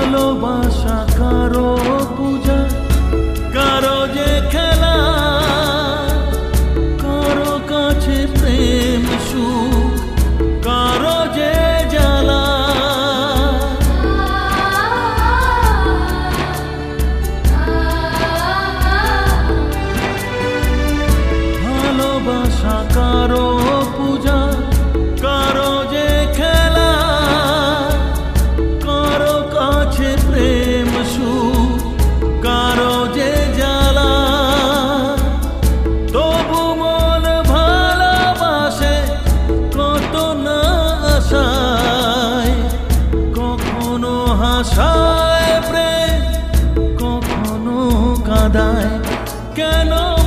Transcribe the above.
ভালোবাসা কারো পূজা, কারো যে খেলা, কারো কাছে প্রেম সুখ, কারো যে জ্বালা। ভালোবাসা কারো পূজা, কারো যে খেলা, কারো কাছে প্রেম সুখ, কারো যে জ্বালা। তবু মন ভালোবাসে কত না আশায়, কখনো হাসায় প্রেম, কখনো কাঁদায়। কেন